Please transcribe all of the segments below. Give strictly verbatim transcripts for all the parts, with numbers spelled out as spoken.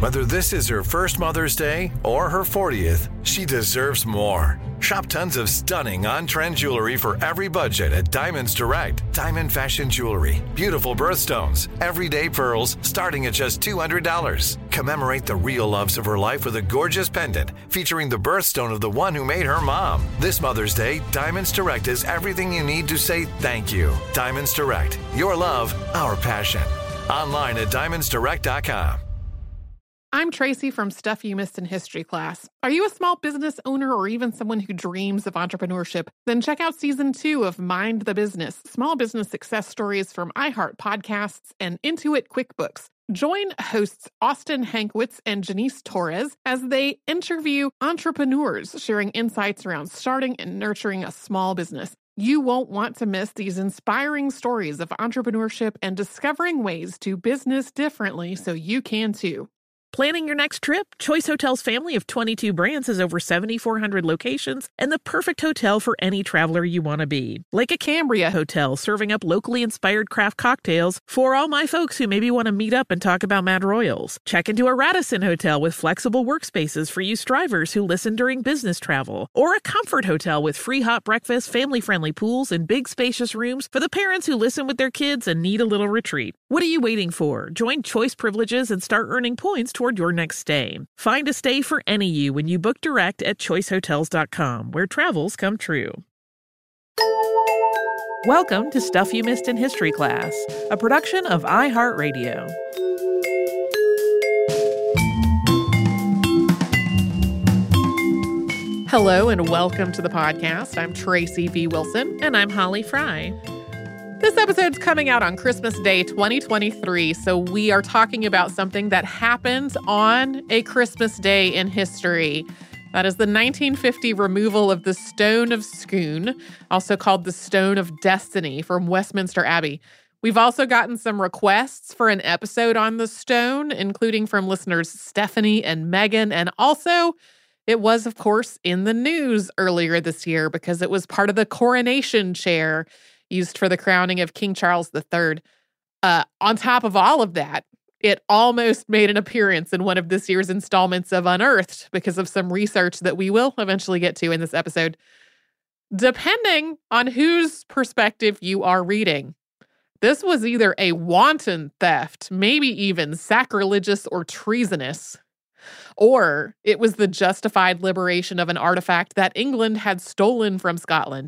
Whether this is her first Mother's Day or her fortieth, she deserves more. Shop tons of stunning on-trend jewelry for every budget at Diamonds Direct. Diamond fashion jewelry, beautiful birthstones, everyday pearls starting at just two hundred dollars. Commemorate the real loves of her life with a gorgeous pendant featuring the birthstone of the one who made her mom. This Mother's Day, Diamonds Direct is everything you need to say thank you. Diamonds Direct, your love, our passion. Online at diamonds direct dot com. I'm Tracy from Stuff You Missed in History class. Are you a small business owner or even someone who dreams of entrepreneurship? Then check out season two of Mind the Business, small business success stories from iHeart Podcasts and Intuit QuickBooks. Join hosts Austin Hankwitz and Janice Torres as they interview entrepreneurs sharing insights around starting and nurturing a small business. You won't want to miss these inspiring stories of entrepreneurship and discovering ways to business differently so you can too. Planning your next trip? Choice Hotels' family of twenty-two brands has over seven thousand four hundred locations and the perfect hotel for any traveler you want to be. Like a Cambria Hotel, serving up locally inspired craft cocktails for all my folks who maybe want to meet up and talk about Mad Royals. Check into a Radisson Hotel with flexible workspaces for you strivers who listen during business travel. Or a Comfort Hotel with free hot breakfast, family-friendly pools, and big spacious rooms for the parents who listen with their kids and need a little retreat. What are you waiting for? Join Choice Privileges and start earning points toward your next stay. Find a stay for any you when you book direct at choice hotels dot com, where travels come true. Welcome to Stuff You Missed in History class, a production of iHeartRadio. Hello and welcome to the podcast. I'm Tracy V. Wilson. And I'm Holly Fry. This episode's coming out on Christmas Day twenty twenty-three, so we are talking about something that happened on a Christmas Day in history. That is the nineteen fifty removal of the Stone of Scone, also called the Stone of Destiny, from Westminster Abbey. We've also gotten some requests for an episode on the stone, including from listeners Stephanie and Megan, and also it was, of course, in the news earlier this year because it was part of the coronation chair used for the crowning of King Charles the Third. Uh, on top of all of that, it almost made an appearance in one of this year's installments of Unearthed because of some research that we will eventually get to in this episode. Depending on whose perspective you are reading, this was either a wanton theft, maybe even sacrilegious or treasonous, or it was the justified liberation of an artifact that England had stolen from Scotland.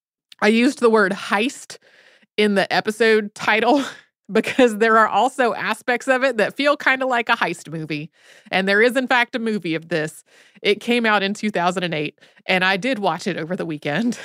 I used the word heist in the episode title because there are also aspects of it that feel kind of like a heist movie. And there is, in fact, a movie of this. It came out in two thousand eight, and I did watch it over the weekend.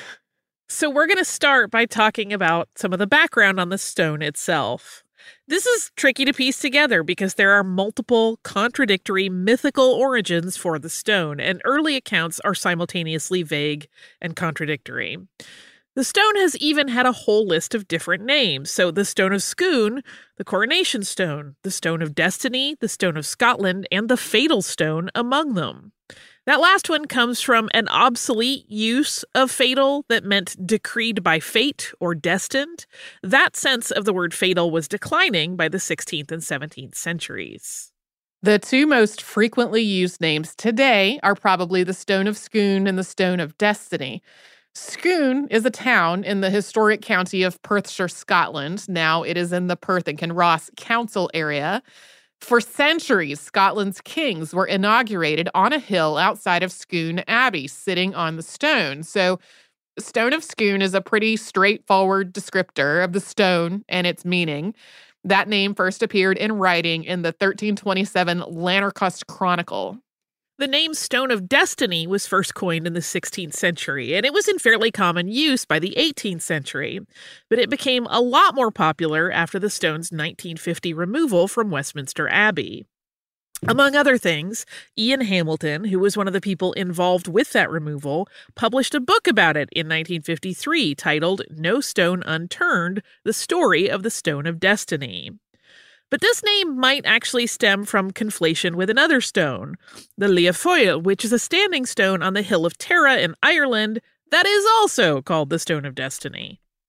So we're going to start by talking about some of the background on the stone itself. This is tricky to piece together because there are multiple contradictory mythical origins for the stone, and early accounts are simultaneously vague and contradictory. The stone has even had a whole list of different names. So the Stone of Scone, the Coronation Stone, the Stone of Destiny, the Stone of Scotland, and the Fatal Stone among them. That last one comes from an obsolete use of fatal that meant decreed by fate or destined. That sense of the word fatal was declining by the sixteenth and seventeenth centuries. The two most frequently used names today are probably the Stone of Scone and the Stone of Destiny. Scone is a town in the historic county of Perthshire, Scotland. Now it is in the Perth and Kinross Council area. For centuries, Scotland's kings were inaugurated on a hill outside of Scone Abbey, sitting on the stone. So the Stone of Scone is a pretty straightforward descriptor of the stone and its meaning. That name first appeared in writing in the thirteen twenty-seven Lanercost Chronicle. The name Stone of Destiny was first coined in the sixteenth century, and it was in fairly common use by the eighteenth century. But it became a lot more popular after the stone's nineteen fifty removal from Westminster Abbey. Among other things, Ian Hamilton, who was one of the people involved with that removal, published a book about it in nineteen fifty-three titled No Stone Unturned, The Story of the Stone of Destiny. But this name might actually stem from conflation with another stone, the Liafoil, which is a standing stone on the Hill of Tara in Ireland that is also called the Stone of Destiny.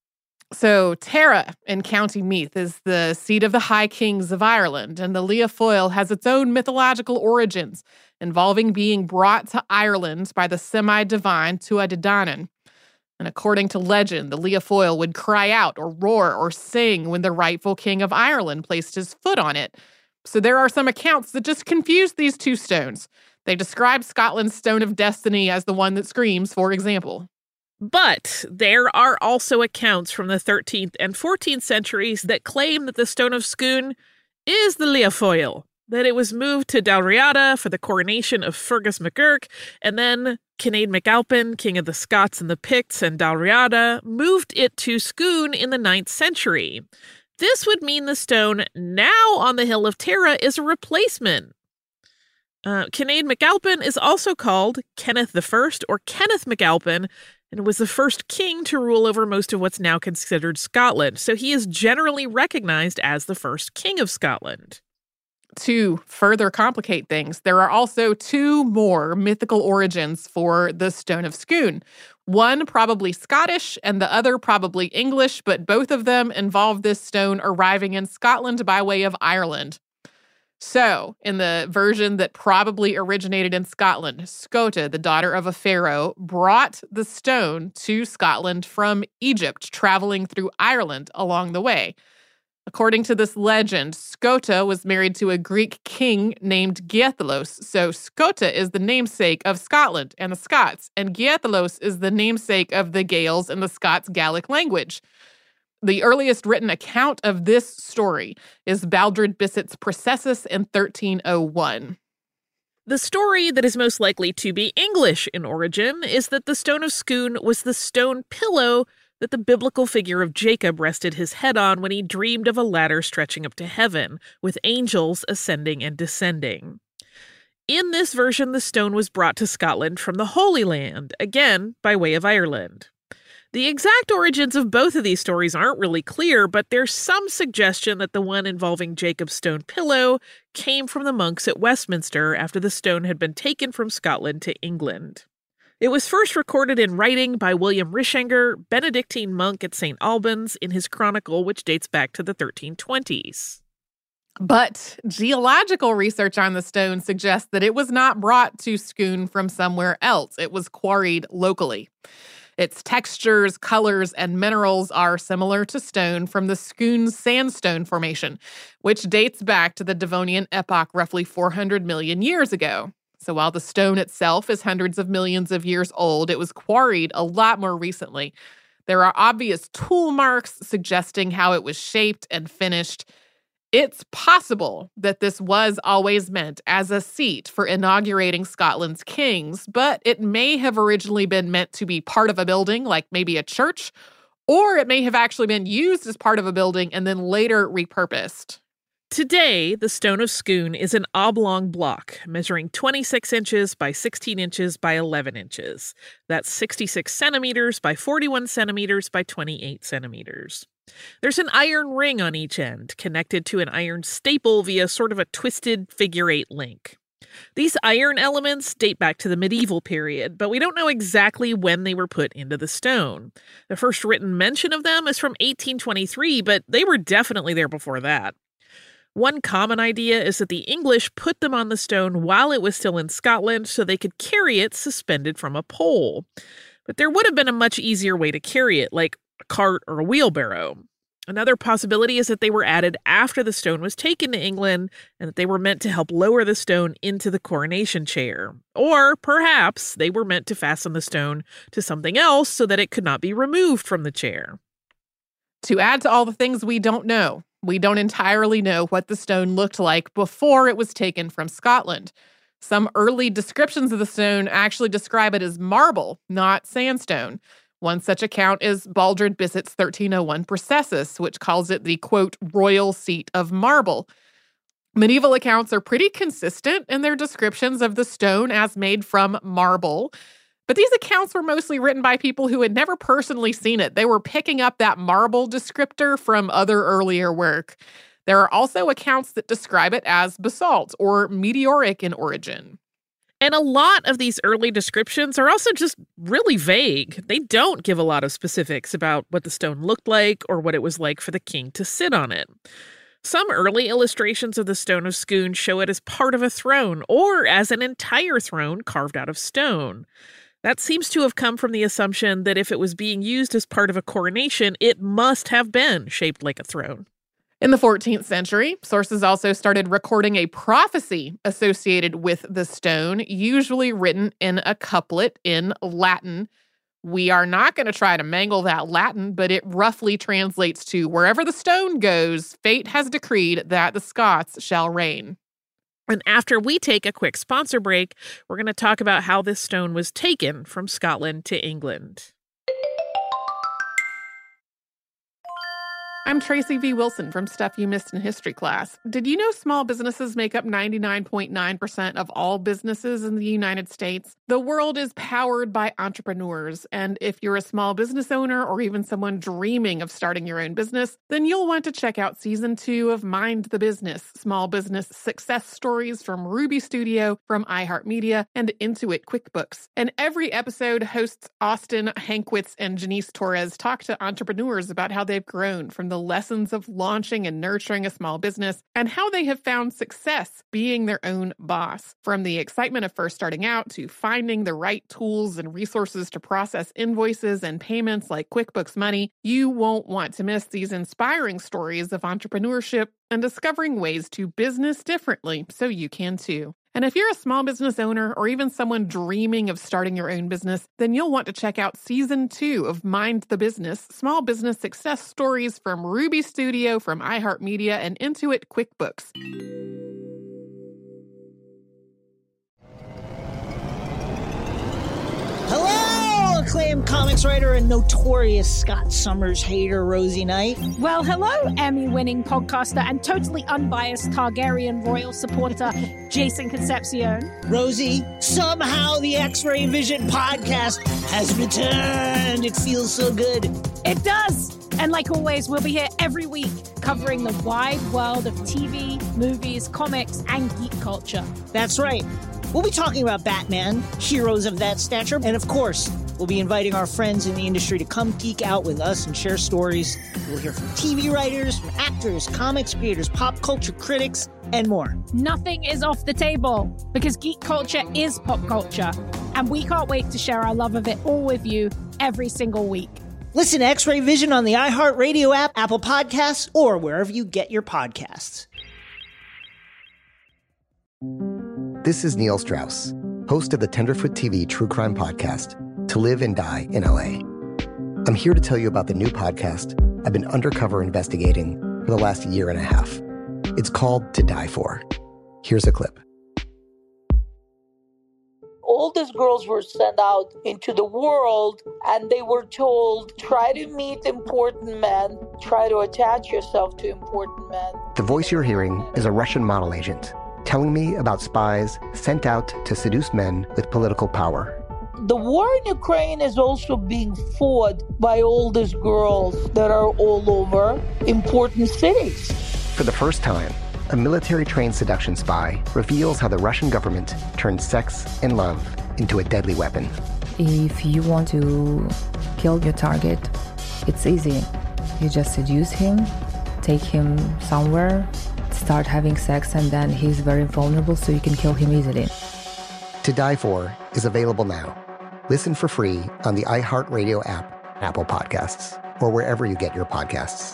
So Tara in County Meath is the seat of the High Kings of Ireland, and the Leofoil has its own mythological origins, involving being brought to Ireland by the semi-divine Tuatha Dé Danann. And according to legend, the Leofoil would cry out or roar or sing when the rightful king of Ireland placed his foot on it. So there are some accounts that just confuse these two stones. They describe Scotland's Stone of Destiny as the one that screams, for example. But there are also accounts from the thirteenth and fourteenth centuries that claim that the Stone of Scone is the Leofoil, that it was moved to Dalriada for the coronation of Fergus MacGurk, and then Cneidd MacAlpin, king of the Scots and the Picts, and Dalriada moved it to Scone in the ninth century. This would mean the stone now on the Hill of Tara is a replacement. Uh, Cneidd MacAlpin is also called Kenneth the First or Kenneth MacAlpin, and was the first king to rule over most of what's now considered Scotland, so he is generally recognized as the first king of Scotland. To further complicate things, there are also two more mythical origins for the Stone of Scone. One probably Scottish and the other probably English, but both of them involve this stone arriving in Scotland by way of Ireland. So, in the version that probably originated in Scotland, Scota, the daughter of a pharaoh, brought the stone to Scotland from Egypt, traveling through Ireland along the way. According to this legend, Scota was married to a Greek king named Geitholos, so Scota is the namesake of Scotland and the Scots, and Geitholos is the namesake of the Gaels and the Scots Gaelic language. The earliest written account of this story is Baldred Bisset's Processus in thirteen oh one. The story that is most likely to be English in origin is that the Stone of Scone was the stone pillow that the biblical figure of Jacob rested his head on when he dreamed of a ladder stretching up to heaven, with angels ascending and descending. In this version, the stone was brought to Scotland from the Holy Land, again by way of Ireland. The exact origins of both of these stories aren't really clear, but there's some suggestion that the one involving Jacob's stone pillow came from the monks at Westminster after the stone had been taken from Scotland to England. It was first recorded in writing by William Rishanger, Benedictine monk at Saint Albans, in his chronicle, which dates back to the thirteen twenties. But geological research on the stone suggests that it was not brought to Scone from somewhere else. It was quarried locally. Its textures, colors, and minerals are similar to stone from the Scone Sandstone Formation, which dates back to the Devonian epoch roughly four hundred million years ago. So while the stone itself is hundreds of millions of years old, it was quarried a lot more recently. There are obvious tool marks suggesting how it was shaped and finished. It's possible that this was always meant as a seat for inaugurating Scotland's kings, but it may have originally been meant to be part of a building, like maybe a church, or it may have actually been used as part of a building and then later repurposed. Today, the Stone of Scone is an oblong block measuring twenty-six inches by sixteen inches by eleven inches. That's sixty-six centimeters by forty-one centimeters by twenty-eight centimeters. There's an iron ring on each end, connected to an iron staple via sort of a twisted figure-eight link. These iron elements date back to the medieval period, but we don't know exactly when they were put into the stone. The first written mention of them is from eighteen twenty-three, but they were definitely there before that. One common idea is that the English put them on the stone while it was still in Scotland so they could carry it suspended from a pole. But there would have been a much easier way to carry it, like a cart or a wheelbarrow. Another possibility is that they were added after the stone was taken to England and that they were meant to help lower the stone into the coronation chair. Or perhaps they were meant to fasten the stone to something else so that it could not be removed from the chair. To add to all the things we don't know, we don't entirely know what the stone looked like before it was taken from Scotland. Some early descriptions of the stone actually describe it as marble, not sandstone. One such account is Baldred Bisset's thirteen oh one Processus, which calls it the, quote, royal seat of marble. Medieval accounts are pretty consistent in their descriptions of the stone as made from marble. But these accounts were mostly written by people who had never personally seen it. They were picking up that marble descriptor from other earlier work. There are also accounts that describe it as basalt or meteoric in origin. And a lot of these early descriptions are also just really vague. They don't give a lot of specifics about what the stone looked like or what it was like for the king to sit on it. Some early illustrations of the Stone of Scone show it as part of a throne or as an entire throne carved out of stone. That seems to have come from the assumption that if it was being used as part of a coronation, it must have been shaped like a throne. In the fourteenth century, sources also started recording a prophecy associated with the stone, usually written in a couplet in Latin. We are not going to try to mangle that Latin, but it roughly translates to, wherever the stone goes, fate has decreed that the Scots shall reign. And after we take a quick sponsor break, we're going to talk about how this stone was taken from Scotland to England. I'm Tracy V. Wilson from Stuff You Missed in History Class. Did you know small businesses make up ninety-nine point nine percent of all businesses in the United States? The world is powered by entrepreneurs, and if you're a small business owner or even someone dreaming of starting your own business, then you'll want to check out Season two of Mind the Business, Small Business Success Stories from Ruby Studio, from iHeartMedia, and Intuit QuickBooks. And every episode, hosts Austin Hankwitz and Janice Torres talk to entrepreneurs about how they've grown from the lessons of launching and nurturing a small business and how they have found success being their own boss. From the excitement of first starting out to finding the right tools and resources to process invoices and payments like QuickBooks Money, you won't want to miss these inspiring stories of entrepreneurship and discovering ways to business differently so you can too. And if you're a small business owner or even someone dreaming of starting your own business, then you'll want to check out Season two of Mind the Business, Small Business Success Stories from Ruby Studio, from iHeartMedia, and Intuit QuickBooks. Hello, acclaimed comics writer and notorious Scott Summers hater, Rosie Knight. Well, hello, Emmy-winning podcaster and totally unbiased Targaryen royal supporter, Jason Concepcion. Rosie, somehow the X-Ray Vision podcast has returned. It feels so good. It does. And like always, we'll be here every week covering the wide world of T V, movies, comics, and geek culture. That's right. We'll be talking about Batman, heroes of that stature, and of course, we'll be inviting our friends in the industry to come geek out with us and share stories. We'll hear from T V writers, from actors, comics creators, pop culture critics, and more. Nothing is off the table because geek culture is pop culture, and we can't wait to share our love of it all with you every single week. Listen to X-Ray Vision on the iHeartRadio app, Apple Podcasts, or wherever you get your podcasts. This is Neil Strauss, host of the Tenderfoot T V True Crime Podcast, To Live and Die in L A. I'm here to tell you about the new podcast I've been undercover investigating for the last year and a half. It's called To Die For. Here's a clip. All these girls were sent out into the world and they were told, try to meet important men, try to attach yourself to important men. The voice you're hearing is a Russian model agent telling me about spies sent out to seduce men with political power. The war in Ukraine is also being fought by all these girls that are all over important cities. For the first time, a military-trained seduction spy reveals how the Russian government turned sex and love into a deadly weapon. If you want to kill your target, it's easy. You just seduce him, take him somewhere, start having sex, and then he's very vulnerable, so you can kill him easily. To Die For is available now. Listen for free on the iHeartRadio app, Apple Podcasts, or wherever you get your podcasts.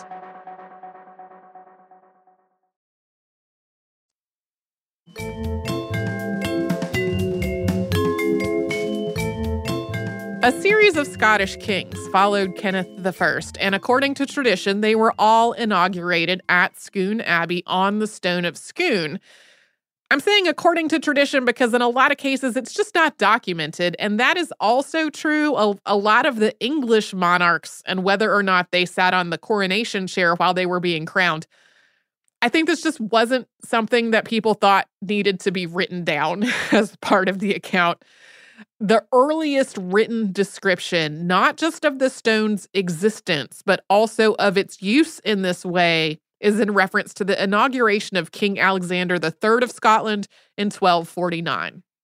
A series of Scottish kings followed Kenneth the First, and according to tradition, they were all inaugurated at Scone Abbey on the Stone of Scone. I'm saying according to tradition because in a lot of cases, it's just not documented, and that is also true of a lot of the English monarchs and whether or not they sat on the coronation chair while they were being crowned. I think this just wasn't something that people thought needed to be written down as part of the account. The earliest written description, not just of the stone's existence, but also of its use in this way, is in reference to the inauguration of King Alexander the Third of Scotland in twelve forty-nine.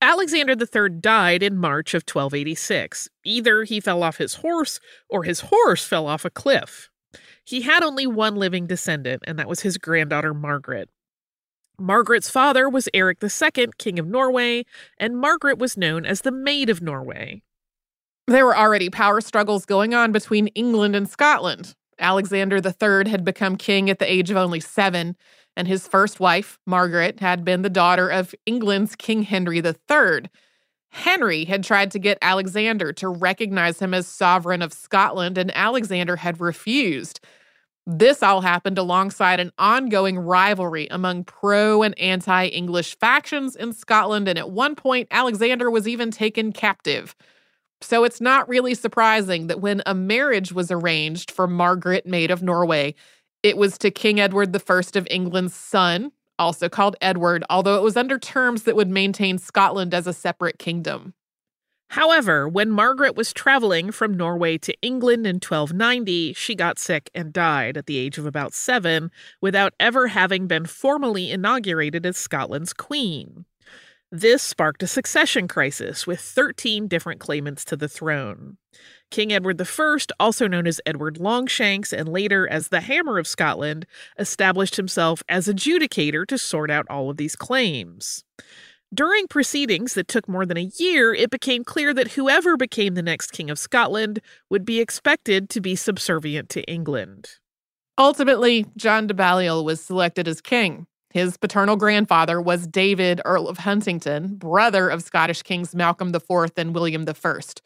Alexander the Third died in March of twelve eighty-six. Either he fell off his horse or his horse fell off a cliff. He had only one living descendant, and that was his granddaughter Margaret. Margaret's father was Eric the Second, King of Norway, and Margaret was known as the Maid of Norway. There were already power struggles going on between England and Scotland. Alexander the Third had become king at the age of only seven, and his first wife, Margaret, had been the daughter of England's King Henry the Third. Henry had tried to get Alexander to recognize him as sovereign of Scotland, and Alexander had refused. This all happened alongside an ongoing rivalry among pro- and anti-English factions in Scotland, and at one point, Alexander was even taken captive. So it's not really surprising that when a marriage was arranged for Margaret, Maid of Norway, it was to King Edward the First of England's son, also called Edward, although it was under terms that would maintain Scotland as a separate kingdom. However, when Margaret was traveling from Norway to England in twelve ninety, she got sick and died at the age of about seven, without ever having been formally inaugurated as Scotland's queen. This sparked a succession crisis with thirteen different claimants to the throne. King Edward the First, also known as Edward Longshanks and later as the Hammer of Scotland, established himself as adjudicator to sort out all of these claims. During proceedings that took more than a year, it became clear that whoever became the next King of Scotland would be expected to be subservient to England. Ultimately, John de Balliol was selected as king. His paternal grandfather was David, Earl of Huntingdon, brother of Scottish kings Malcolm the Fourth and William the First.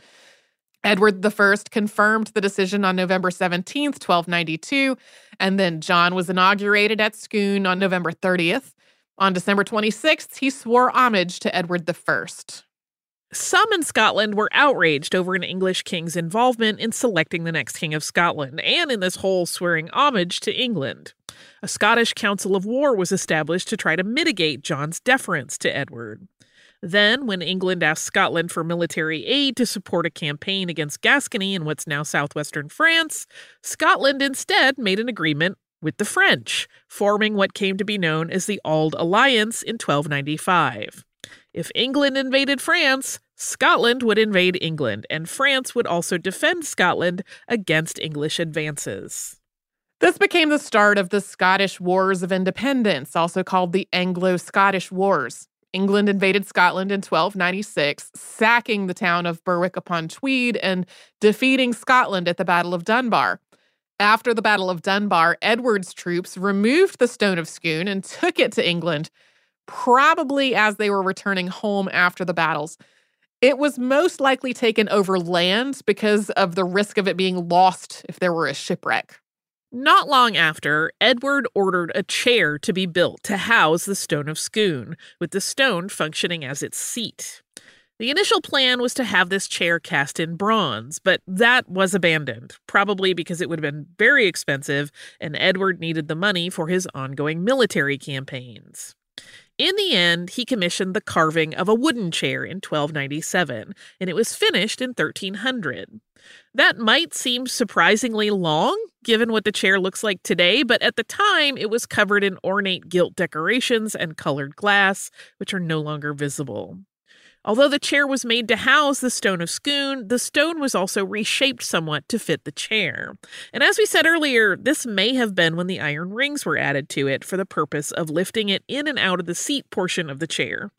Edward the First confirmed the decision on November seventeenth, twelve ninety-two, and then John was inaugurated at Scone on November thirtieth. On December twenty-sixth, he swore homage to Edward the First. Some in Scotland were outraged over an English king's involvement in selecting the next King of Scotland and in this whole swearing homage to England. A Scottish Council of War was established to try to mitigate John's deference to Edward. Then, when England asked Scotland for military aid to support a campaign against Gascony in what's now southwestern France, Scotland instead made an agreement with the French, forming what came to be known as the Auld Alliance in twelve ninety-five. If England invaded France, Scotland would invade England, and France would also defend Scotland against English advances. This became the start of the Scottish Wars of Independence, also called the Anglo-Scottish Wars. England invaded Scotland in twelve ninety-six, sacking the town of Berwick-upon-Tweed and defeating Scotland at the Battle of Dunbar. After the Battle of Dunbar, Edward's troops removed the Stone of Scone and took it to England, probably as they were returning home after the battles. It was most likely taken over land because of the risk of it being lost if there were a shipwreck. Not long after, Edward ordered a chair to be built to house the Stone of Scone, with the stone functioning as its seat. The initial plan was to have this chair cast in bronze, but that was abandoned, probably because it would have been very expensive and Edward needed the money for his ongoing military campaigns. In the end, he commissioned the carving of a wooden chair in twelve ninety-seven, and it was finished in thirteen hundred. That might seem surprisingly long, given what the chair looks like today, but at the time, it was covered in ornate gilt decorations and colored glass, which are no longer visible. Although the chair was made to house the Stone of Scone, the stone was also reshaped somewhat to fit the chair. And as we said earlier, this may have been when the iron rings were added to it for the purpose of lifting it in and out of the seat portion of the chair.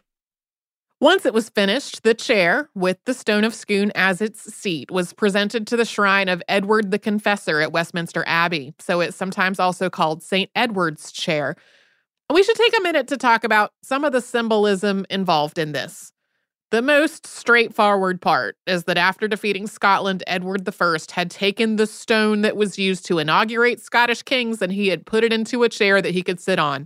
Once it was finished, the chair, with the Stone of Scone as its seat, was presented to the shrine of Edward the Confessor at Westminster Abbey, so it's sometimes also called Saint Edward's chair. We should take a minute to talk about some of the symbolism involved in this. The most straightforward part is that after defeating Scotland, Edward the First had taken the stone that was used to inaugurate Scottish kings and he had put it into a chair that he could sit on.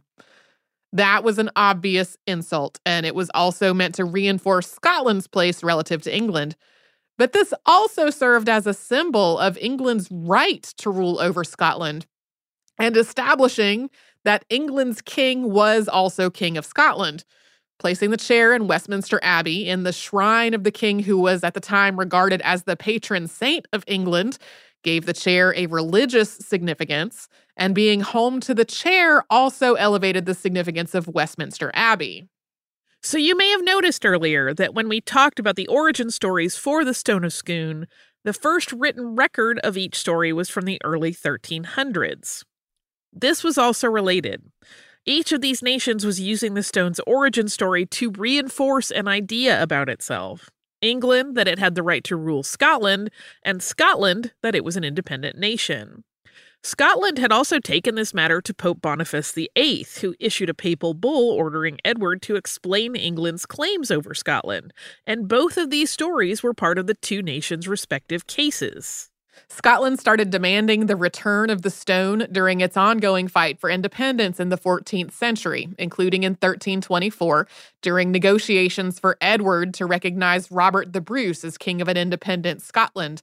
That was an obvious insult, and it was also meant to reinforce Scotland's place relative to England. But this also served as a symbol of England's right to rule over Scotland and establishing that England's king was also King of Scotland. Placing the chair in Westminster Abbey in the shrine of the king who was at the time regarded as the patron saint of England gave the chair a religious significance, and being home to the chair also elevated the significance of Westminster Abbey. So you may have noticed earlier that when we talked about the origin stories for the Stone of Scone, the first written record of each story was from the early thirteen hundreds. This was also related. Each of these nations was using the stone's origin story to reinforce an idea about itself. England, that it had the right to rule Scotland, and Scotland, that it was an independent nation. Scotland had also taken this matter to Pope Boniface the Eighth, who issued a papal bull ordering Edward to explain England's claims over Scotland, and both of these stories were part of the two nations' respective cases. Scotland started demanding the return of the stone during its ongoing fight for independence in the fourteenth century, including in thirteen twenty-four, during negotiations for Edward to recognize Robert the Bruce as king of an independent Scotland.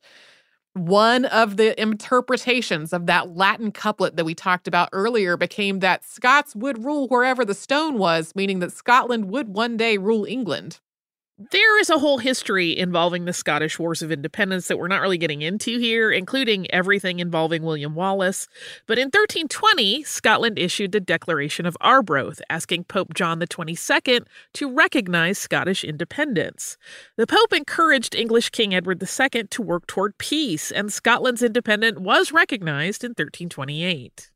One of the interpretations of that Latin couplet that we talked about earlier became that Scots would rule wherever the stone was, meaning that Scotland would one day rule England. There is a whole history involving the Scottish Wars of Independence that we're not really getting into here, including everything involving William Wallace. But in thirteen twenty, Scotland issued the Declaration of Arbroath, asking Pope John the twenty-second to recognize Scottish independence. The Pope encouraged English King Edward the Second to work toward peace, and Scotland's independence was recognized in thirteen twenty-eight.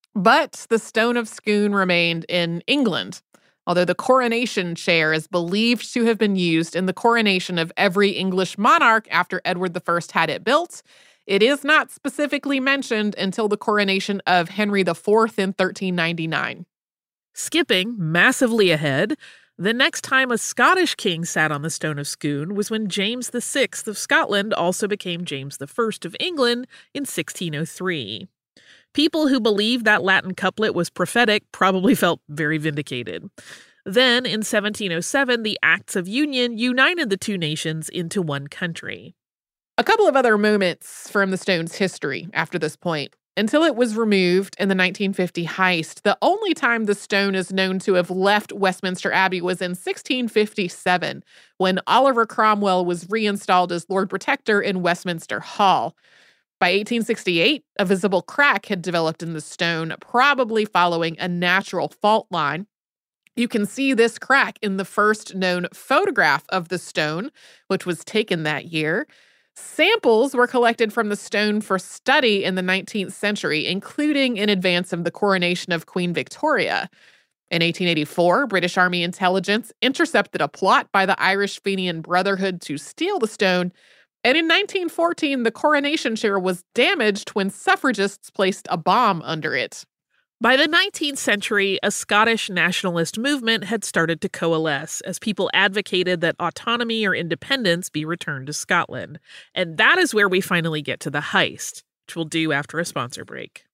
But the Stone of Scone remained in England, although the coronation chair is believed to have been used in the coronation of every English monarch after Edward the First had it built. It is not specifically mentioned until the coronation of Henry the Fourth in thirteen ninety-nine. Skipping massively ahead, the next time a Scottish king sat on the Stone of Scone was when James the Sixth of Scotland also became James the First of England in sixteen oh three. People who believed that Latin couplet was prophetic probably felt very vindicated. Then, in seventeen oh seven, the Acts of Union united the two nations into one country. A couple of other moments from the stone's history after this point. Until it was removed in the nineteen fifty heist, the only time the stone is known to have left Westminster Abbey was in sixteen fifty-seven, when Oliver Cromwell was reinstalled as Lord Protector in Westminster Hall. By eighteen sixty-eight, a visible crack had developed in the stone, probably following a natural fault line. You can see this crack in the first known photograph of the stone, which was taken that year. Samples were collected from the stone for study in the nineteenth century, including in advance of the coronation of Queen Victoria. In eighteen eighty-four, British Army intelligence intercepted a plot by the Irish Fenian Brotherhood to steal the stone. And in nineteen fourteen, the coronation chair was damaged when suffragists placed a bomb under it. By the nineteenth century, a Scottish nationalist movement had started to coalesce as people advocated that autonomy or independence be returned to Scotland. And that is where we finally get to the heist, which we'll do after a sponsor break.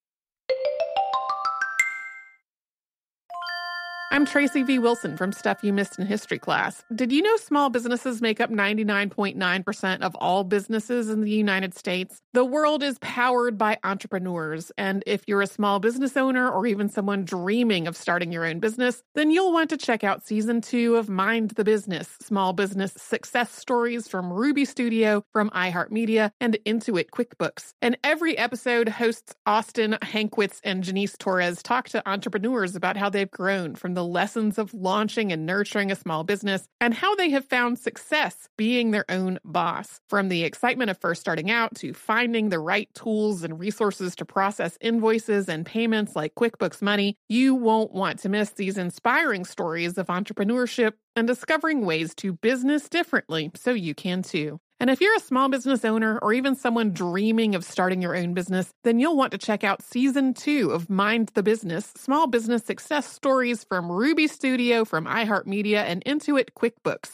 I'm Tracy V. Wilson from Stuff You Missed in History class. Did you know small businesses make up ninety-nine point nine percent of all businesses in the United States? The world is powered by entrepreneurs, and if you're a small business owner or even someone dreaming of starting your own business, then you'll want to check out season two of Mind the Business, small business success stories from Ruby Studio, from iHeartMedia, and Intuit QuickBooks. And every episode, hosts Austin Hankwitz and Janice Torres talk to entrepreneurs about how they've grown from the lessons of launching and nurturing a small business and how they have found success being their own boss. From the excitement of first starting out to finding the right tools and resources to process invoices and payments like QuickBooks Money, you won't want to miss these inspiring stories of entrepreneurship and discovering ways to business differently so you can too. And if you're a small business owner or even someone dreaming of starting your own business, then you'll want to check out season two of Mind the Business, small business success stories from Ruby Studio, from iHeartMedia, and Intuit QuickBooks.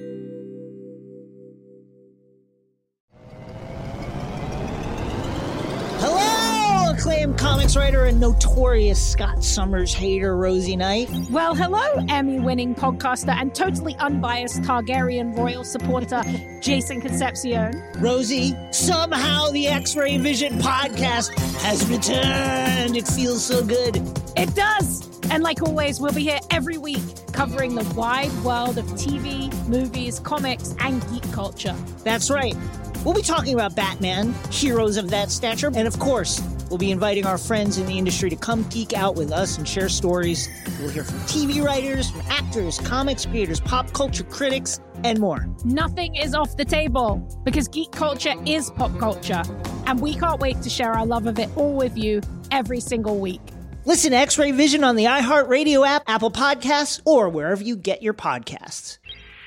Hello, acclaimed comics writer and notorious Scott Summers hater, Rosie Knight. Well, hello, Emmy-winning podcaster and totally unbiased Targaryen royal supporter, Jason Concepcion. Rosie, somehow the X-Ray Vision podcast has returned. It feels so good. It does. And like always, we'll be here every week covering the wide world of T V, movies, comics, and geek culture. That's right. We'll be talking about Batman, heroes of that stature, and of course, we'll be inviting our friends in the industry to come geek out with us and share stories. We'll hear from T V writers, from actors, comics creators, pop culture critics, and more. Nothing is off the table because geek culture is pop culture, and we can't wait to share our love of it all with you every single week. Listen to X-Ray Vision on the iHeartRadio app, Apple Podcasts, or wherever you get your podcasts.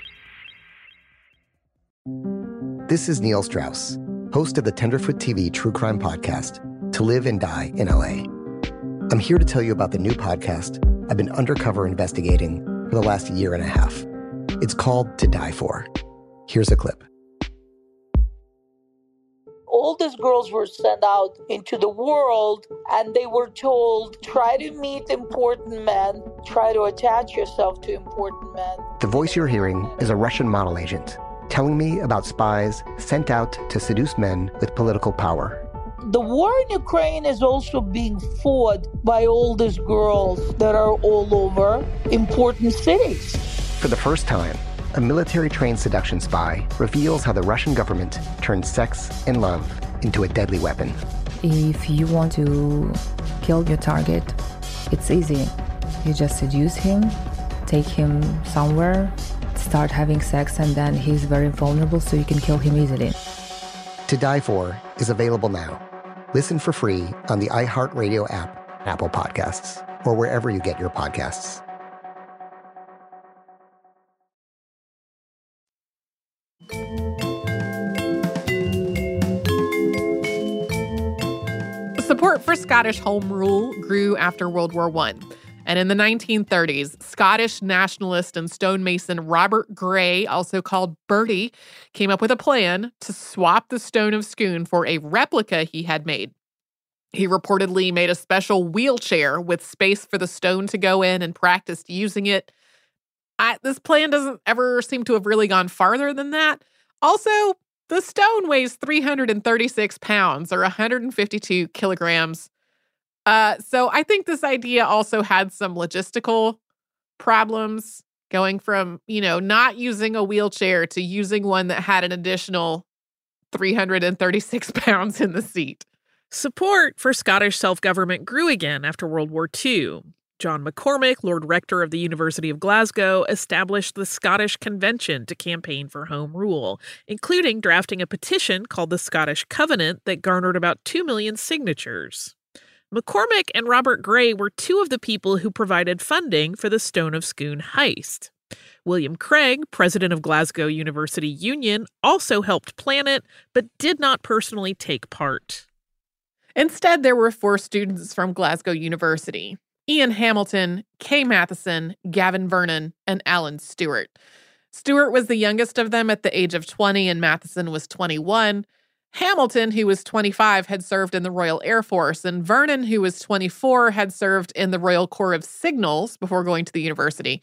This is Neil Strauss, host of the Tenderfoot T V True Crime Podcast, To Live and Die in L A. I'm here to tell you about the new podcast I've been undercover investigating for the last year and a half. It's called To Die For. Here's a clip. All these girls were sent out into the world and they were told, try to meet important men, try to attach yourself to important men. The voice you're hearing is a Russian model agent telling me about spies sent out to seduce men with political power. The war in Ukraine is also being fought by all these girls that are all over important cities. For the first time, a military-trained seduction spy reveals how the Russian government turned sex and love into a deadly weapon. If you want to kill your target, it's easy. You just seduce him, take him somewhere, start having sex, and then he's very vulnerable, so you can kill him easily. To Die For is available now. Listen for free on the iHeartRadio app, Apple Podcasts, or wherever you get your podcasts. Support for Scottish Home Rule grew after World War One. And in the nineteen thirties, Scottish nationalist and stonemason Robert Gray, also called Bertie, came up with a plan to swap the Stone of Scone for a replica he had made. He reportedly made a special wheelchair with space for the stone to go in and practiced using it. I, this plan doesn't ever seem to have really gone farther than that. Also, the stone weighs three hundred thirty-six pounds or one hundred fifty-two kilograms. Uh, so I think this idea also had some logistical problems, going from, you know, not using a wheelchair to using one that had an additional three hundred thirty-six pounds in the seat. Support for Scottish self-government grew again after World War Two. John McCormack, Lord Rector of the University of Glasgow, established the Scottish Convention to campaign for Home Rule, including drafting a petition called the Scottish Covenant that garnered about two million signatures. McCormack and Robert Gray were two of the people who provided funding for the Stone of Scone heist. William Craig, president of Glasgow University Union, also helped plan it, but did not personally take part. Instead, there were four students from Glasgow University: Ian Hamilton, Kay Matheson, Gavin Vernon, and Alan Stewart. Stewart was the youngest of them at the age of twenty, and Matheson was twenty-one. Hamilton, who was twenty-five, had served in the Royal Air Force, and Vernon, who was twenty-four, had served in the Royal Corps of Signals before going to the university.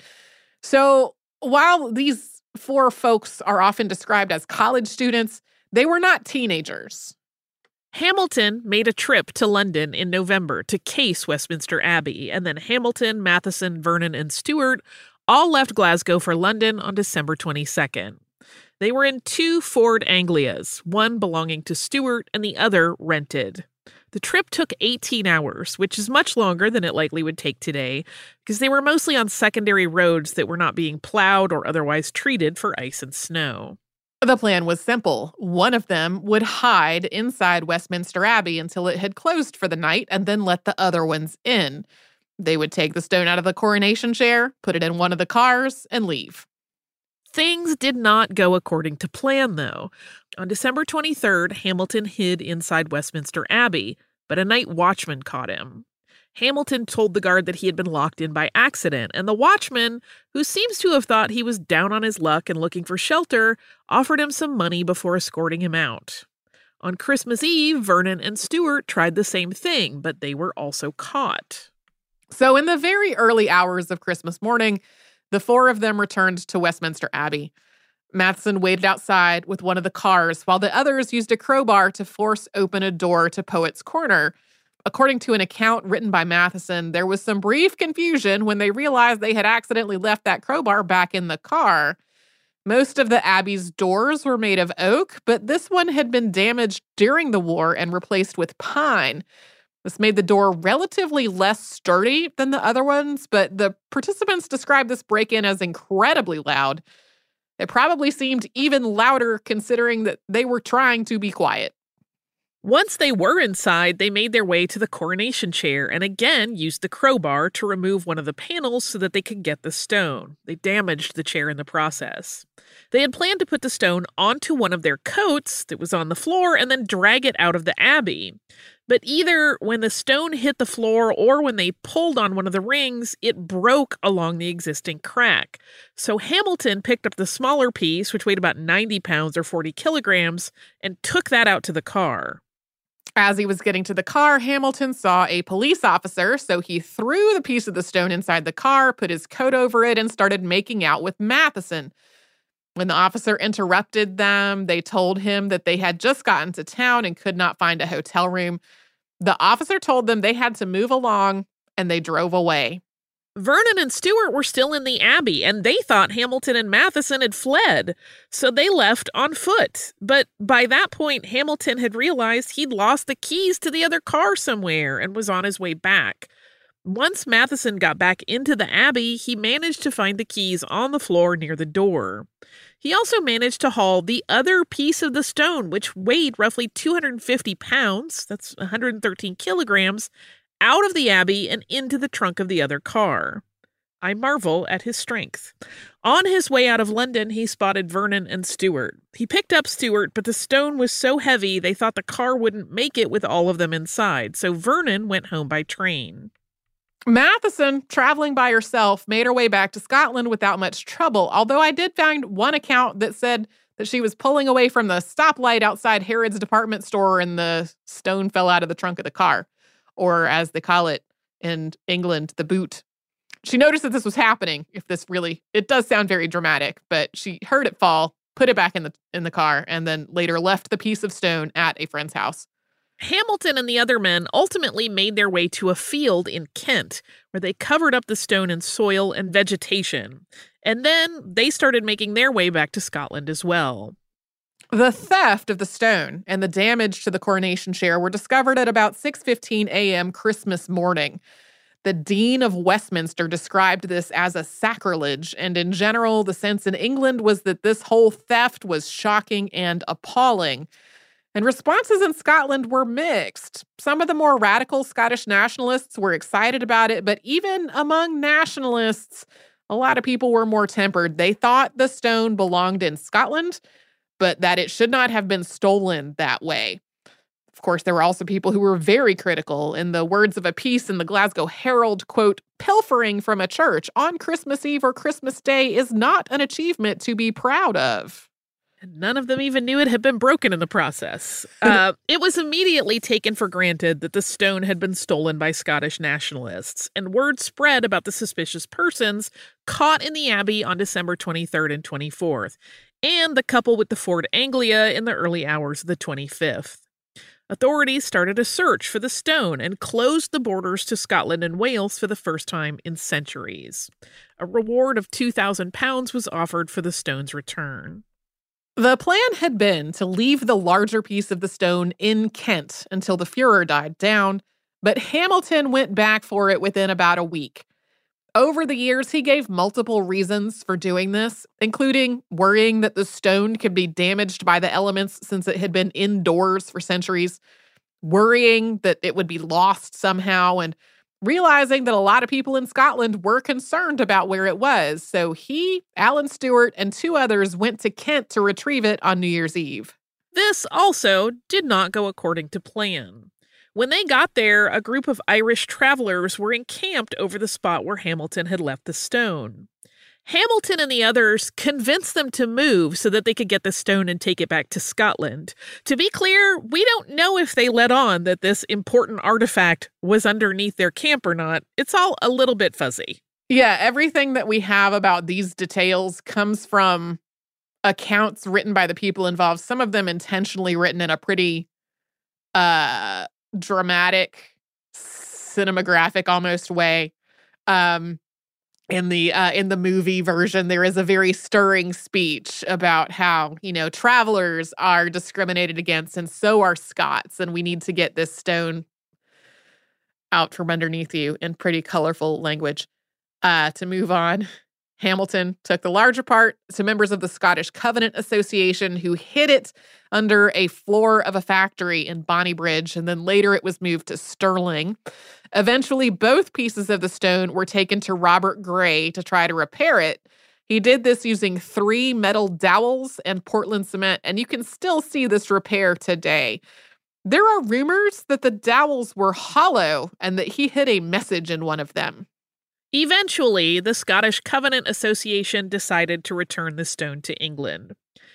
So while these four folks are often described as college students, they were not teenagers. Hamilton made a trip to London in November to case Westminster Abbey, and then Hamilton, Matheson, Vernon, and Stewart all left Glasgow for London on December twenty-second. They were in two Ford Anglias, one belonging to Stewart and the other rented. The trip took eighteen hours, which is much longer than it likely would take today, because they were mostly on secondary roads that were not being plowed or otherwise treated for ice and snow. The plan was simple. One of them would hide inside Westminster Abbey until it had closed for the night and then let the other ones in. They would take the stone out of the coronation chair, put it in one of the cars, and leave. Things did not go according to plan, though. On December twenty-third, Hamilton hid inside Westminster Abbey, but a night watchman caught him. Hamilton told the guard that he had been locked in by accident, and the watchman, who seems to have thought he was down on his luck and looking for shelter, offered him some money before escorting him out. On Christmas Eve, Vernon and Stewart tried the same thing, but they were also caught. So in the very early hours of Christmas morning, the four of them returned to Westminster Abbey. Matheson waited outside with one of the cars, while the others used a crowbar to force open a door to Poets' Corner. According to an account written by Matheson, there was some brief confusion when they realized they had accidentally left that crowbar back in the car. Most of the Abbey's doors were made of oak, but this one had been damaged during the war and replaced with pine. This made the door relatively less sturdy than the other ones, but the participants described this break-in as incredibly loud. It probably seemed even louder considering that they were trying to be quiet. Once they were inside, they made their way to the coronation chair and again used the crowbar to remove one of the panels so that they could get the stone. They damaged the chair in the process. They had planned to put the stone onto one of their coats that was on the floor and then drag it out of the abbey. But either when the stone hit the floor or when they pulled on one of the rings, it broke along the existing crack. So Hamilton picked up the smaller piece, which weighed about ninety pounds or forty kilograms, and took that out to the car. As he was getting to the car, Hamilton saw a police officer, so he threw the piece of the stone inside the car, put his coat over it, and started making out with Matheson. When the officer interrupted them, they told him that they had just gotten to town and could not find a hotel room. The officer told them they had to move along, and they drove away. Vernon and Stewart were still in the Abbey, and they thought Hamilton and Matheson had fled, so they left on foot. But by that point, Hamilton had realized he'd lost the keys to the other car somewhere and was on his way back. Once Matheson got back into the Abbey, he managed to find the keys on the floor near the door. He also managed to haul the other piece of the stone, which weighed roughly two hundred fifty pounds, that's one hundred thirteen kilograms, out of the Abbey and into the trunk of the other car. I marvel at his strength. On his way out of London, he spotted Vernon and Stewart. He picked up Stewart, but the stone was so heavy they thought the car wouldn't make it with all of them inside, so Vernon went home by train. Matheson, traveling by herself, made her way back to Scotland without much trouble, although I did find one account that said that she was pulling away from the stoplight outside Harrods department store and the stone fell out of the trunk of the car, or as they call it in England, the boot. She noticed that this was happening, if this really, it does sound very dramatic, but she heard it fall, put it back in the in the car, and then later left the piece of stone at a friend's house. Hamilton and the other men ultimately made their way to a field in Kent, where they covered up the stone in soil and vegetation. And then they started making their way back to Scotland as well. The theft of the stone and the damage to the coronation chair were discovered at about six fifteen a.m. Christmas morning. The Dean of Westminster described this as a sacrilege, and in general, the sense in England was that this whole theft was shocking and appalling. And responses in Scotland were mixed. Some of the more radical Scottish nationalists were excited about it, but even among nationalists, a lot of people were more tempered. They thought the stone belonged in Scotland, but that it should not have been stolen that way. Of course, there were also people who were very critical. In the words of a piece in the Glasgow Herald, quote, "Pilfering from a church on Christmas Eve or Christmas Day is not an achievement to be proud of." None of them even knew it had been broken in the process. Uh, it was immediately taken for granted that the stone had been stolen by Scottish nationalists, and word spread about the suspicious persons caught in the Abbey on December twenty-third and twenty-fourth, and the couple with the Ford Anglia in the early hours of the twenty-fifth. Authorities started a search for the stone and closed the borders to Scotland and Wales for the first time in centuries. A reward of two thousand pounds was offered for the stone's return. The plan had been to leave the larger piece of the stone in Kent until the furor died down, but Hamilton went back for it within about a week. Over the years, he gave multiple reasons for doing this, including worrying that the stone could be damaged by the elements since it had been indoors for centuries, worrying that it would be lost somehow, and realizing that a lot of people in Scotland were concerned about where it was. So he, Alan Stewart, and two others went to Kent to retrieve it on New Year's Eve. This also did not go according to plan. When they got there, a group of Irish travelers were encamped over the spot where Hamilton had left the stone. Hamilton and the others convinced them to move so that they could get the stone and take it back to Scotland. To be clear, we don't know if they let on that this important artifact was underneath their camp or not. It's all a little bit fuzzy. Yeah, everything that we have about these details comes from accounts written by the people involved, some of them intentionally written in a pretty uh, dramatic, cinematographic almost way. Um, In the uh, in the movie version, there is a very stirring speech about how, you know, travelers are discriminated against and so are Scots, and we need to get this stone out from underneath you in pretty colorful language. Uh, to move on, Hamilton took the larger part to members of the Scottish Covenant Association who hid it under a floor of a factory in Bonnybridge, and then later it was moved to Stirling. Eventually, both pieces of the stone were taken to Robert Gray to try to repair it. He did this using three metal dowels and Portland cement, and you can still see this repair today. There are rumors that the dowels were hollow and that he hid a message in one of them. Eventually, the Scottish Covenant Association decided to return the stone to England.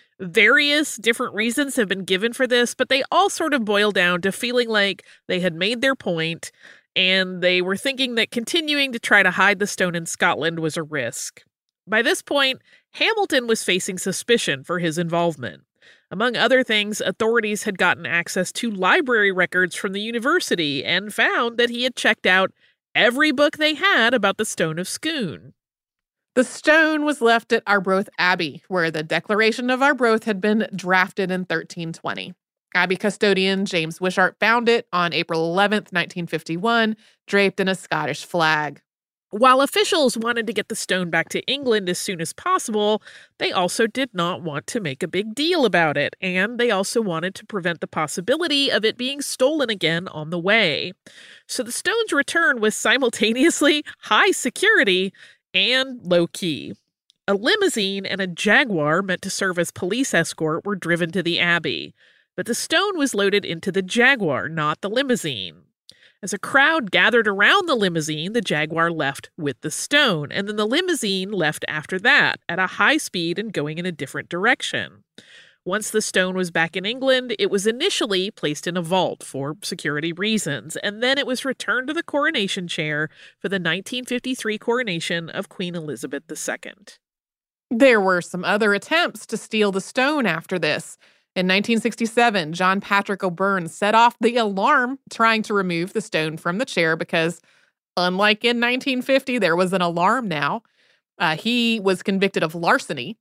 Various different reasons have been given for this, but they all sort of boil down to feeling like they had made their point, and they were thinking that continuing to try to hide the stone in Scotland was a risk. By this point, Hamilton was facing suspicion for his involvement. Among other things, authorities had gotten access to library records from the university and found that he had checked out every book they had about the Stone of Scone. The stone was left at Arbroath Abbey, where the Declaration of Arbroath had been drafted in thirteen twenty. Abbey custodian James Wishart found it on April eleventh, nineteen fifty-one, draped in a Scottish flag. While officials wanted to get the stone back to England as soon as possible, they also did not want to make a big deal about it, and they also wanted to prevent the possibility of it being stolen again on the way. So the stone's return was simultaneously high security and low-key. A limousine and a Jaguar meant to serve as police escort were driven to the Abbey, but the stone was loaded into the Jaguar, not the limousine. As a crowd gathered around the limousine, the Jaguar left with the stone, and then the limousine left after that, at a high speed and going in a different direction. Once the stone was back in England, it was initially placed in a vault for security reasons, and then it was returned to the coronation chair for the nineteen fifty-three coronation of Queen Elizabeth the Second. There were some other attempts to steal the stone after this. In nineteen sixty-seven, John Patrick O'Byrne set off the alarm trying to remove the stone from the chair because, unlike in nineteen fifty, there was an alarm now. Uh, he was convicted of larceny.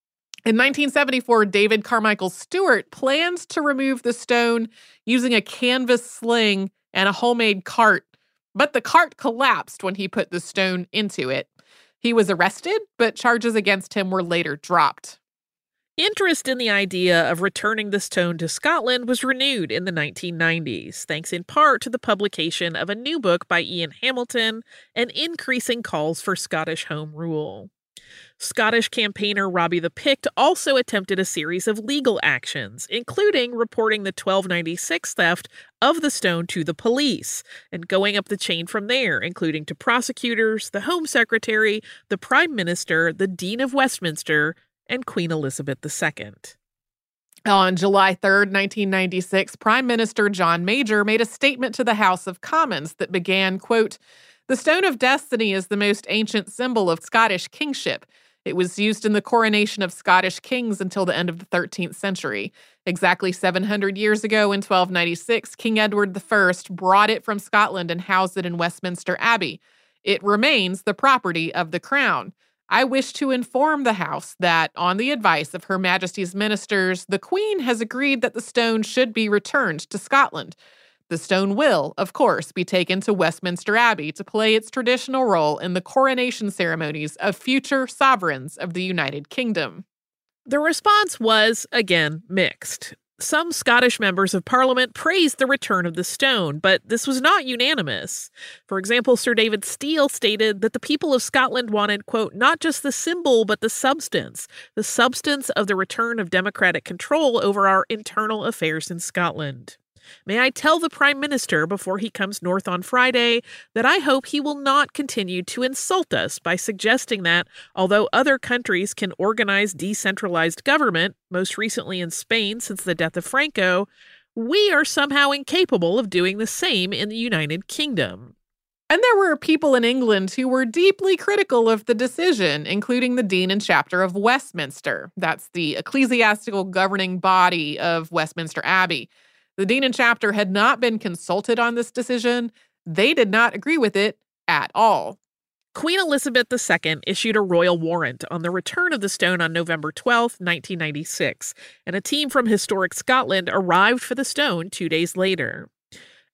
In nineteen seventy-four, David Carmichael Stewart planned to remove the stone using a canvas sling and a homemade cart, but the cart collapsed when he put the stone into it. He was arrested, but charges against him were later dropped. Interest in the idea of returning the stone to Scotland was renewed in the nineteen nineties, thanks in part to the publication of a new book by Ian Hamilton and increasing calls for Scottish home rule. Scottish campaigner Robbie the Pict also attempted a series of legal actions, including reporting the twelve ninety-six theft of the stone to the police, and going up the chain from there, including to prosecutors, the Home Secretary, the Prime Minister, the Dean of Westminster, and Queen Elizabeth the Second. On July third, nineteen ninety-six, Prime Minister John Major made a statement to the House of Commons that began, quote, "The Stone of Destiny is the most ancient symbol of Scottish kingship. It was used in the coronation of Scottish kings until the end of the thirteenth century. Exactly seven hundred years ago in twelve ninety-six, King Edward the First brought it from Scotland and housed it in Westminster Abbey. It remains the property of the Crown. I wish to inform the House that, on the advice of Her Majesty's ministers, the Queen has agreed that the stone should be returned to Scotland. The stone will, of course, be taken to Westminster Abbey to play its traditional role in the coronation ceremonies of future sovereigns of the United Kingdom." The response was, again, mixed. Some Scottish members of Parliament praised the return of the stone, but this was not unanimous. For example, Sir David Steele stated that the people of Scotland wanted, quote, not just the symbol, but the substance, the substance of the return of democratic control over our internal affairs in Scotland. May I tell the Prime Minister before he comes north on Friday that I hope he will not continue to insult us by suggesting that, although other countries can organize decentralized government, most recently in Spain since the death of Franco, we are somehow incapable of doing the same in the United Kingdom. And there were people in England who were deeply critical of the decision, including the Dean and Chapter of Westminster. That's the ecclesiastical governing body of Westminster Abbey. The Dean and Chapter had not been consulted on this decision. They did not agree with it at all. Queen Elizabeth the Second issued a royal warrant on the return of the stone on November twelfth, nineteen ninety-six, and a team from Historic Scotland arrived for the stone two days later.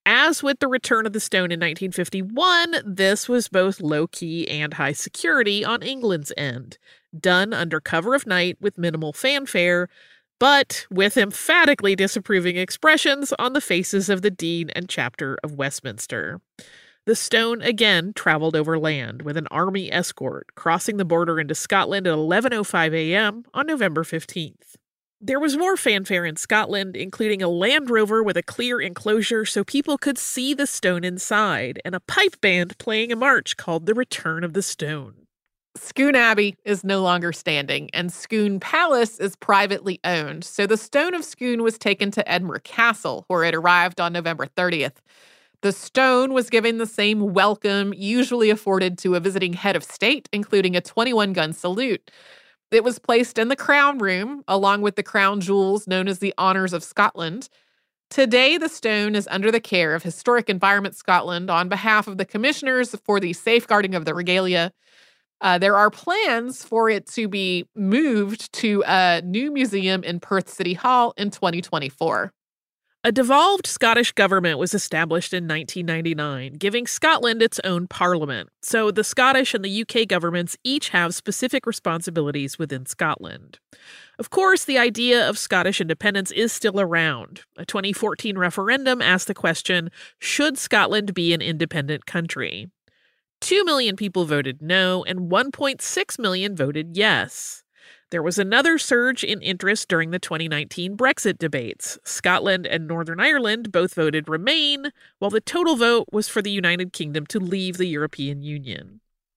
As with the return of the stone in nineteen fifty-one, this was both low-key and high security on England's end, done under cover of night with minimal fanfare, but with emphatically disapproving expressions on the faces of the Dean and Chapter of Westminster. The stone again traveled over land with an army escort, crossing the border into Scotland at eleven oh five a.m. on November fifteenth. There was more fanfare in Scotland, including a Land Rover with a clear enclosure so people could see the stone inside, and a pipe band playing a march called The Return of the Stone. Scone Abbey is no longer standing, and Scone Palace is privately owned, so the Stone of Scone was taken to Edinburgh Castle, where it arrived on November thirtieth. The stone was given the same welcome usually afforded to a visiting head of state, including a twenty-one gun salute. It was placed in the Crown Room, along with the crown jewels known as the Honours of Scotland. Today, the stone is under the care of Historic Environment Scotland on behalf of the Commissioners for the Safeguarding of the Regalia. Uh, there are plans for it to be moved to a new museum in Perth City Hall in twenty twenty-four. A devolved Scottish government was established in nineteen ninety-nine, giving Scotland its own parliament. So the Scottish and the U K governments each have specific responsibilities within Scotland. Of course, the idea of Scottish independence is still around. A twenty fourteen referendum asked the question, should Scotland be an independent country? Two million people voted no, and one point six million voted yes. There was another surge in interest during the twenty nineteen Brexit debates. Scotland and Northern Ireland both voted Remain, while the total vote was for the United Kingdom to leave the European Union.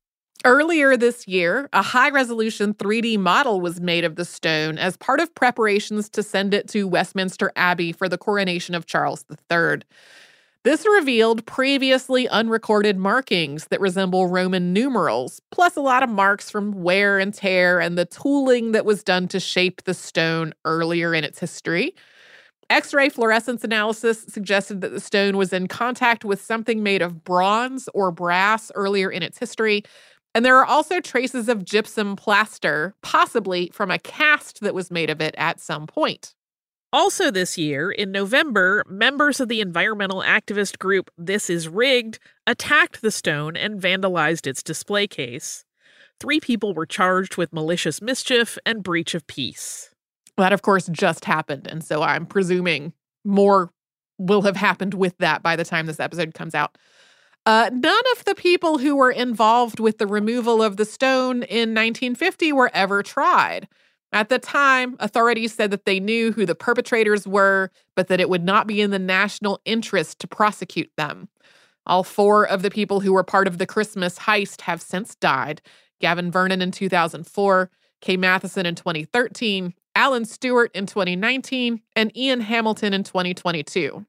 Earlier this year, a high-resolution three D model was made of the stone as part of preparations to send it to Westminster Abbey for the coronation of Charles the Third. This revealed previously unrecorded markings that resemble Roman numerals, plus a lot of marks from wear and tear and the tooling that was done to shape the stone earlier in its history. X-ray fluorescence analysis suggested that the stone was in contact with something made of bronze or brass earlier in its history, and there are also traces of gypsum plaster, possibly from a cast that was made of it at some point. Also this year, in November, members of the environmental activist group This Is Rigged attacked the stone and vandalized its display case. Three people were charged with malicious mischief and breach of peace. That, of course, just happened, and so I'm presuming more will have happened with that by the time this episode comes out. Uh, none of the people who were involved with the removal of the stone in nineteen fifty were ever tried. At the time, authorities said that they knew who the perpetrators were, but that it would not be in the national interest to prosecute them. All four of the people who were part of the Christmas heist have since died. Gavin Vernon in two thousand four, Kay Matheson in twenty thirteen, Alan Stewart in twenty nineteen, and Ian Hamilton in twenty twenty-two.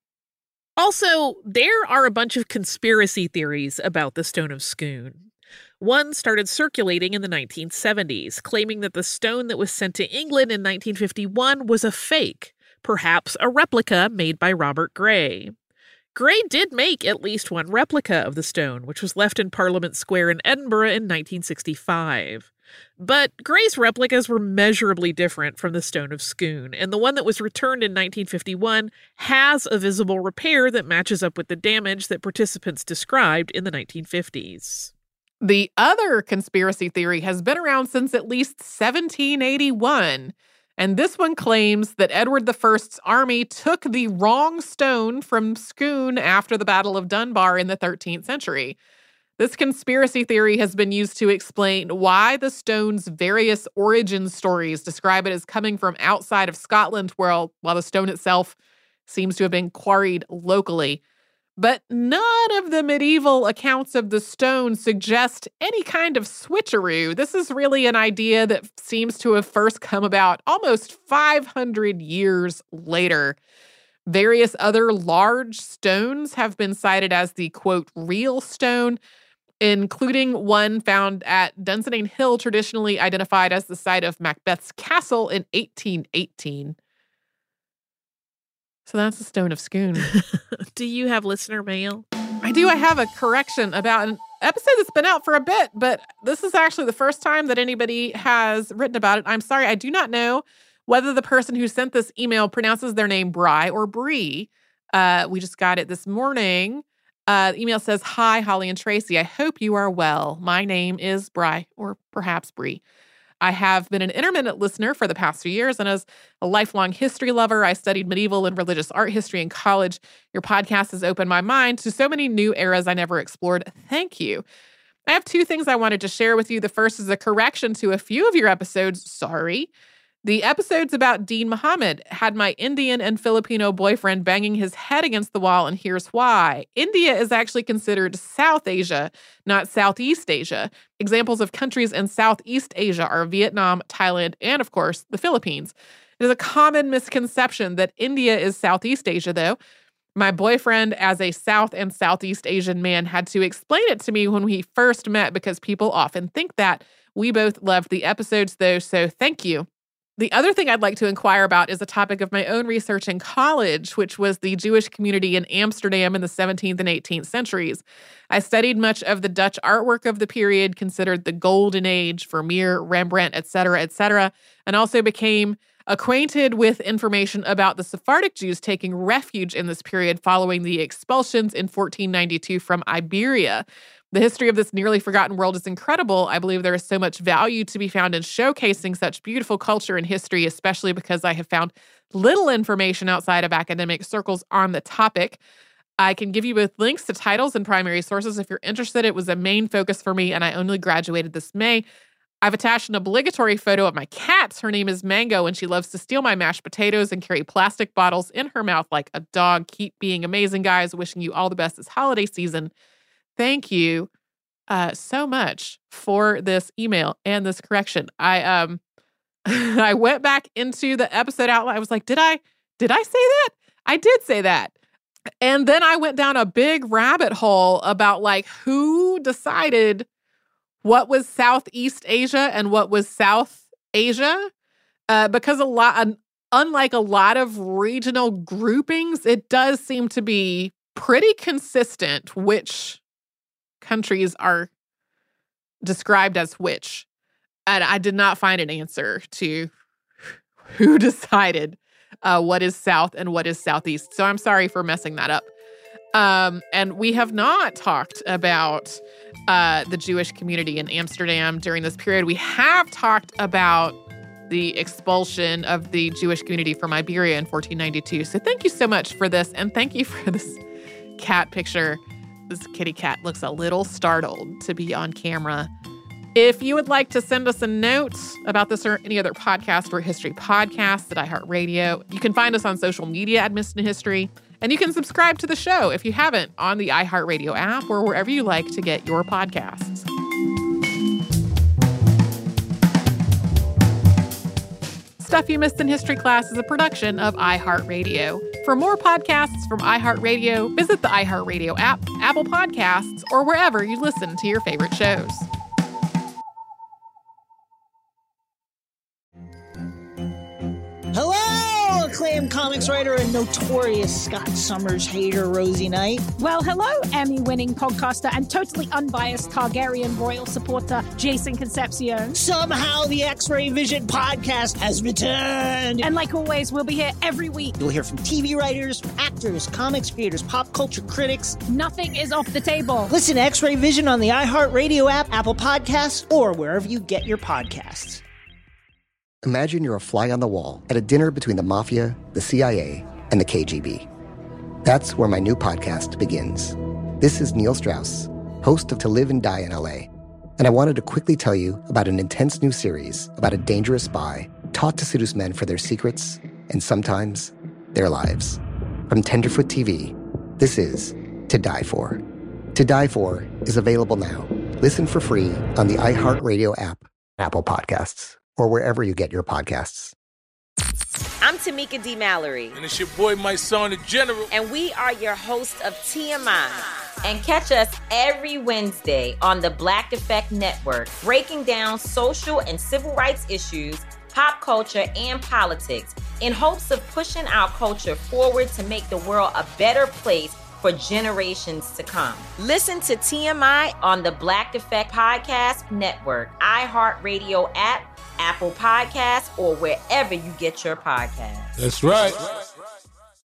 Also, there are a bunch of conspiracy theories about the Stone of Scone. One started circulating in the nineteen seventies, claiming that the stone that was sent to England in nineteen fifty-one was a fake, perhaps a replica made by Robert Gray. Gray did make at least one replica of the stone, which was left in Parliament Square in Edinburgh in nineteen sixty-five. But Gray's replicas were measurably different from the Stone of Scone, and the one that was returned in nineteen fifty-one has a visible repair that matches up with the damage that participants described in the nineteen fifties. The other conspiracy theory has been around since at least seventeen eighty-one, and this one claims that Edward the First's army took the wrong stone from Scone after the Battle of Dunbar in the thirteenth century. This conspiracy theory has been used to explain why the stone's various origin stories describe it as coming from outside of Scotland, while, while the stone itself seems to have been quarried locally. But none of the medieval accounts of the stone suggest any kind of switcheroo. This is really an idea that seems to have first come about almost five hundred years later. Various other large stones have been cited as the, quote, real stone, including one found at Dunsinane Hill, traditionally identified as the site of Macbeth's castle in eighteen eighteen. So that's the Stone of Scone. Do you have listener mail? I do. I have a correction about an episode that's been out for a bit, but this is actually the first time that anybody has written about it. I'm sorry. I do not know whether the person who sent this email pronounces their name Bry or Bree. Uh, we just got it this morning. Uh, the email says, "Hi, Holly and Tracy. I hope you are well. My name is Bri, or perhaps Bree. I have been an intermittent listener for the past few years, and as a lifelong history lover, I studied medieval and religious art history in college. Your podcast has opened my mind to so many new eras I never explored. Thank you. I have two things I wanted to share with you. The first is a correction to a few of your episodes. Sorry. The episodes about Dean Muhammad had my Indian and Filipino boyfriend banging his head against the wall, and here's why. India is actually considered South Asia, not Southeast Asia. Examples of countries in Southeast Asia are Vietnam, Thailand, and, of course, the Philippines. It is a common misconception that India is Southeast Asia, though. My boyfriend, as a South and Southeast Asian man, had to explain it to me when we first met because people often think that. We both loved the episodes, though, so thank you. The other thing I'd like to inquire about is a topic of my own research in college, which was the Jewish community in Amsterdam in the seventeenth and eighteenth centuries. I studied much of the Dutch artwork of the period, considered the Golden Age, Vermeer, Rembrandt, et cetera, et cetera, and also became acquainted with information about the Sephardic Jews taking refuge in this period following the expulsions in fourteen ninety-two from Iberia. The history of this nearly forgotten world is incredible. I believe there is so much value to be found in showcasing such beautiful culture and history, especially because I have found little information outside of academic circles on the topic. I can give you both links to titles and primary sources if you're interested. It was a main focus for me, and I only graduated this May. I've attached an obligatory photo of my cat. Her name is Mango, and she loves to steal my mashed potatoes and carry plastic bottles in her mouth like a dog. Keep being amazing, guys. Wishing you all the best this holiday season. Thank you uh, so much for this email and this correction. I um I went back into the episode outline. I was like, did I did I say that? I did say that. And then I went down a big rabbit hole about like who decided what was Southeast Asia and what was South Asia, uh, because a lot, unlike a lot of regional groupings, it does seem to be pretty consistent which countries are described as which. And I did not find an answer to who decided uh, what is South and what is Southeast. So I'm sorry for messing that up. Um, and we have not talked about uh, the Jewish community in Amsterdam during this period. We have talked about the expulsion of the Jewish community from Iberia in fourteen ninety-two. So thank you so much for this. And thank you for this cat picture. This kitty cat looks a little startled to be on camera. If you would like to send us a note about this or any other podcast or history podcasts at iHeartRadio, you can find us on social media at Missed in History. And you can subscribe to the show if you haven't on the iHeartRadio app or wherever you like to get your podcasts. Stuff You Missed in History Class is a production of iHeartRadio. For more podcasts from iHeartRadio, visit the iHeartRadio app, Apple Podcasts, or wherever you listen to your favorite shows. Hello, acclaimed comics writer and notorious Scott Summers hater, Rosie Knight. Well, hello, Emmy-winning podcaster and totally unbiased Targaryen royal supporter, Jason Concepcion. Somehow the X-Ray Vision podcast has returned. And like always, we'll be here every week. You'll hear from T V writers, actors, comics creators, pop culture critics. Nothing is off the table. Listen to X-Ray Vision on the iHeartRadio app, Apple Podcasts, or wherever you get your podcasts. Imagine you're a fly on the wall at a dinner between the mafia, the C I A, and the K G B. That's where my new podcast begins. This is Neil Strauss, host of To Live and Die in L A, and I wanted to quickly tell you about an intense new series about a dangerous spy taught to seduce men for their secrets and sometimes their lives. From Tenderfoot T V, this is To Die For. To Die For is available now. Listen for free on the iHeartRadio app, Apple Podcasts, or wherever you get your podcasts. I'm Tamika D. Mallory. And it's your boy, my son, the General. And we are your hosts of T M I. And catch us every Wednesday on the Black Effect Network, breaking down social and civil rights issues, pop culture, and politics in hopes of pushing our culture forward to make the world a better place for generations to come. Listen to T M I on the Black Effect Podcast Network, iHeartRadio app, Apple Podcasts, or wherever you get your podcasts. That's right.